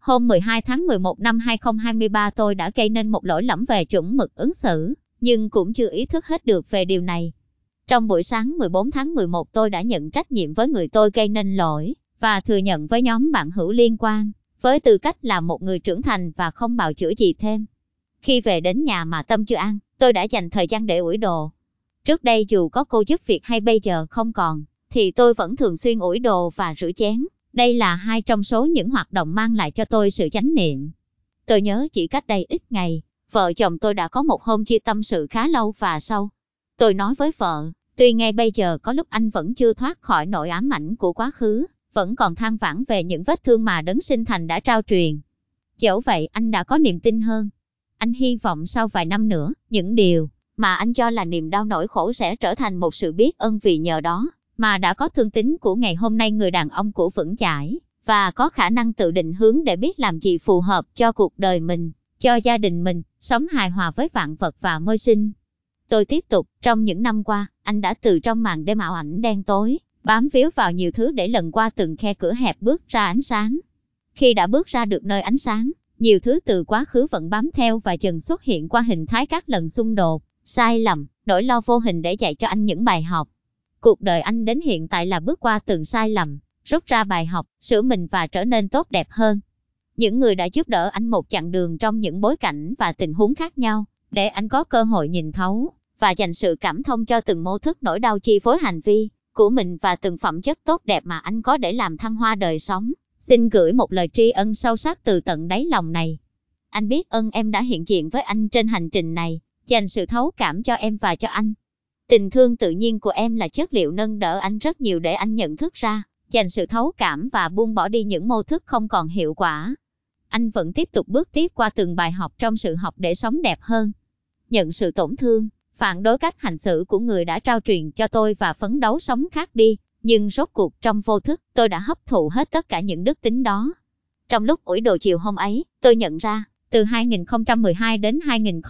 Hôm 12 tháng 11 năm 2023 tôi đã gây nên một lỗi lầm về chuẩn mực ứng xử, nhưng cũng chưa ý thức hết được về điều này. Trong buổi sáng 14 tháng 11 tôi đã nhận trách nhiệm với người tôi gây nên lỗi, và thừa nhận với nhóm bạn hữu liên quan, với tư cách là một người trưởng thành và không bào chữa gì thêm. Khi về đến nhà mà tâm chưa an, tôi đã dành thời gian để ủi đồ. Trước đây dù có cô giúp việc hay bây giờ không còn, thì tôi vẫn thường xuyên ủi đồ và rửa chén. Đây là hai trong số những hoạt động mang lại cho tôi sự chánh niệm. Tôi nhớ chỉ cách đây ít ngày, vợ chồng tôi đã có một hôm chia tâm sự khá lâu và sâu. Tôi nói với vợ, tuy ngay bây giờ có lúc anh vẫn chưa thoát khỏi nỗi ám ảnh của quá khứ, vẫn còn than vãn về những vết thương mà đấng sinh thành đã trao truyền. Dẫu vậy anh đã có niềm tin hơn. Anh hy vọng sau vài năm nữa, những điều mà anh cho là niềm đau nỗi khổ sẽ trở thành một sự biết ơn, vì nhờ đó mà đã có thương tính của ngày hôm nay, người đàn ông của vững chãi và có khả năng tự định hướng để biết làm gì phù hợp cho cuộc đời mình, cho gia đình mình, sống hài hòa với vạn vật và môi sinh. Tôi tiếp tục, trong những năm qua, anh đã từ trong màn đêm ảo ảnh đen tối, bám víu vào nhiều thứ để lần qua từng khe cửa hẹp bước ra ánh sáng. Khi đã bước ra được nơi ánh sáng, nhiều thứ từ quá khứ vẫn bám theo và dần xuất hiện qua hình thái các lần xung đột, sai lầm, nỗi lo vô hình để dạy cho anh những bài học. Cuộc đời anh đến hiện tại là bước qua từng sai lầm, rút ra bài học, sửa mình và trở nên tốt đẹp hơn. Những người đã giúp đỡ anh một chặng đường trong những bối cảnh và tình huống khác nhau, để anh có cơ hội nhìn thấu và dành sự cảm thông cho từng mô thức nỗi đau chi phối hành vi của mình và từng phẩm chất tốt đẹp mà anh có để làm thăng hoa đời sống. Xin gửi một lời tri ân sâu sắc từ tận đáy lòng này. Anh biết ơn em đã hiện diện với anh trên hành trình này, dành sự thấu cảm cho em và cho anh. Tình thương tự nhiên của em là chất liệu nâng đỡ anh rất nhiều để anh nhận thức ra, dành sự thấu cảm và buông bỏ đi những mô thức không còn hiệu quả. Anh vẫn tiếp tục bước tiếp qua từng bài học trong sự học để sống đẹp hơn. Nhận sự tổn thương, phản đối cách hành xử của người đã trao truyền cho tôi và phấn đấu sống khác đi, nhưng rốt cuộc trong vô thức, tôi đã hấp thụ hết tất cả những đức tính đó. Trong lúc ủi đồ chiều hôm ấy, tôi nhận ra, từ 2012 đến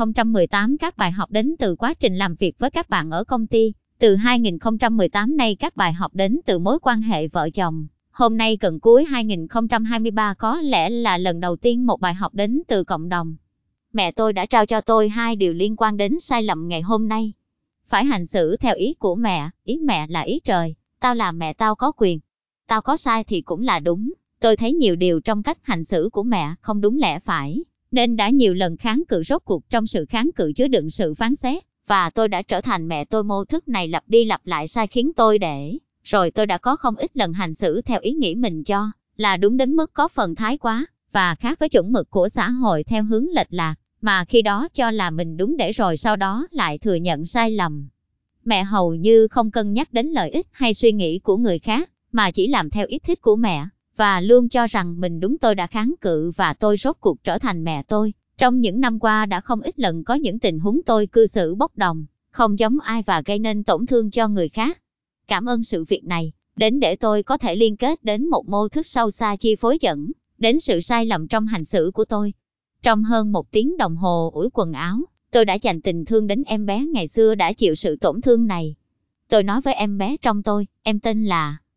2018 các bài học đến từ quá trình làm việc với các bạn ở công ty. Từ 2018 nay các bài học đến từ mối quan hệ vợ chồng. Hôm nay gần cuối 2023 có lẽ là lần đầu tiên một bài học đến từ cộng đồng. Mẹ tôi đã trao cho tôi hai điều liên quan đến sai lầm ngày hôm nay. Phải hành xử theo ý của mẹ, ý mẹ là ý trời. Tao là mẹ, tao có quyền. Tao có sai thì cũng là đúng. Tôi thấy nhiều điều trong cách hành xử của mẹ không đúng lẽ phải, nên đã nhiều lần kháng cự. Rốt cuộc trong sự kháng cự chứa đựng sự phán xét, và tôi đã trở thành mẹ tôi. Mô thức này lặp đi lặp lại sai khiến tôi để rồi tôi đã có không ít lần hành xử theo ý nghĩ mình cho là đúng đến mức có phần thái quá, và khác với chuẩn mực của xã hội theo hướng lệch lạc, mà khi đó cho là mình đúng để rồi sau đó lại thừa nhận sai lầm. Mẹ hầu như không cân nhắc đến lợi ích hay suy nghĩ của người khác, mà chỉ làm theo ý thích của mẹ, và luôn cho rằng mình đúng. Tôi đã kháng cự và tôi rốt cuộc trở thành mẹ tôi. Trong những năm qua đã không ít lần có những tình huống tôi cư xử bốc đồng, không giống ai và gây nên tổn thương cho người khác. Cảm ơn sự việc này, đến để tôi có thể liên kết đến một mô thức sâu xa chi phối dẫn đến sự sai lầm trong hành xử của tôi. Trong hơn 1 tiếng đồng hồ ủi quần áo, tôi đã dành tình thương đến em bé ngày xưa đã chịu sự tổn thương này. Tôi nói với em bé trong tôi, em tên là